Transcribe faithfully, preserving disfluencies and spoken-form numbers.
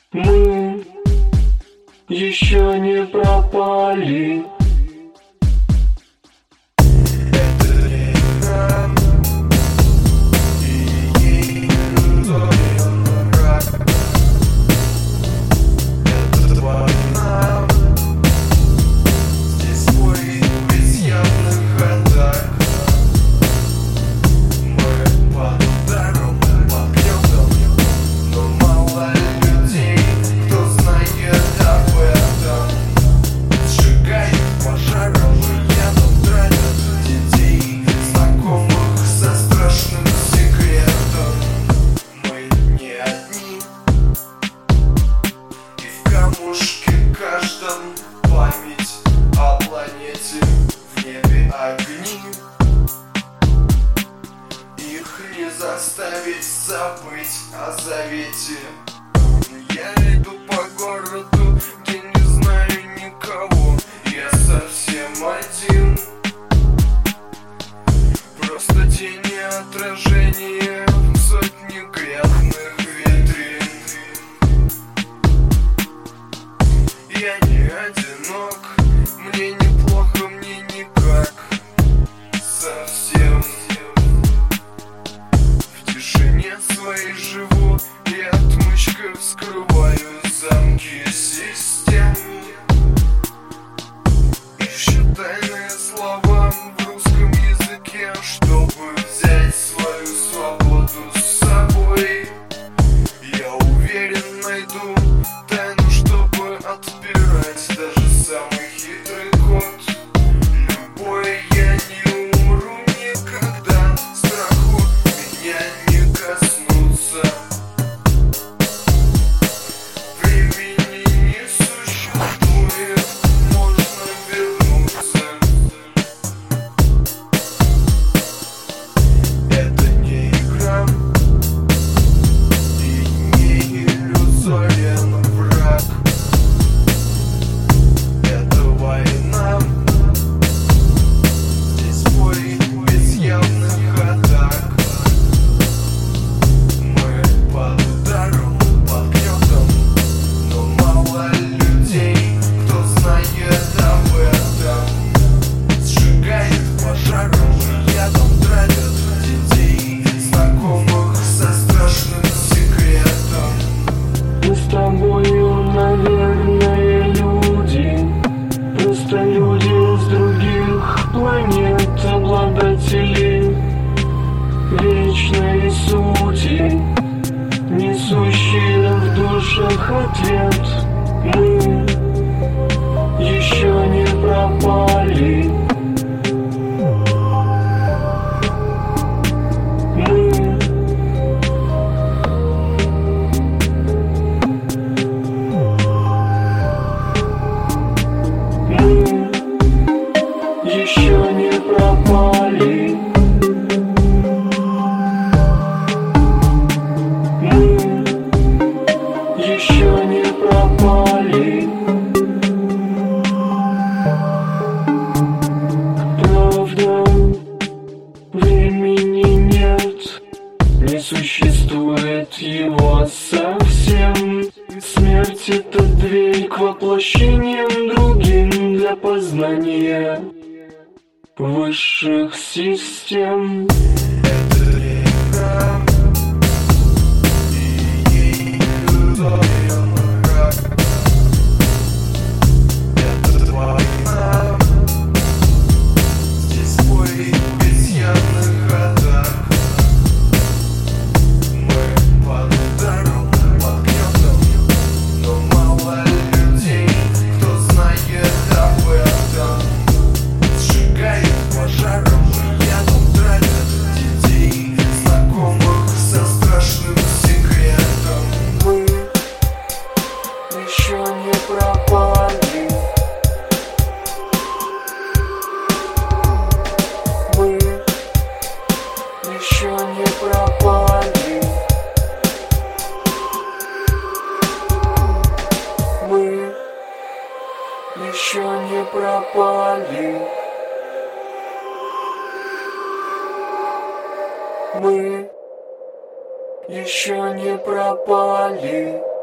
Мы еще не пропали. Память о планете, в небе огни. Их не заставить забыть о завете. Я иду по городу, где не знаю никого. Я совсем один. Просто тени отражения в сотни грязных витрин. Я не одинок, мне неплохо, мне никак совсем. В тишине своей живу, я отмычкой вскрываю замки систем. Ищу тайные слова в русском языке, чтобы взять свою свободу с собой. Я уверен, найду тайну, чтобы отбирать даже самый хитрый код. Любой, я не умру никогда, страху меня не коснуться. Времени не существует, можно вернуться. Это не игра и не иллюзорен враг. Это война, здесь бой без явных атак. Мы под ударом, под гнетом, но мало людей, кто знает об этом. Сжигает пожаром и ядом травят детей, знакомых со страшным секретом. Мы с тобою, наверное, люди, просто люди с других планет, обладатели вечной сути, несущие в душах ответ. Мы еще не пропали. Мы Мы еще не пропали. Мы еще не пропали. Правда, времени нет, не существует его совсем. Смерть — это дверь к воплощениям другим для познания высших систем. Это река и ей иллюзорен враг. Это война, здесь бой без явных атак. Мы под ударом, под гнетом, но мало людей, кто знает об этом. Сжигает пожаром и ядом травят детей, знакомых со страшным секретом. Мы еще не пропали. Мы еще не пропали. Мы еще не пропали. Мы еще не пропали.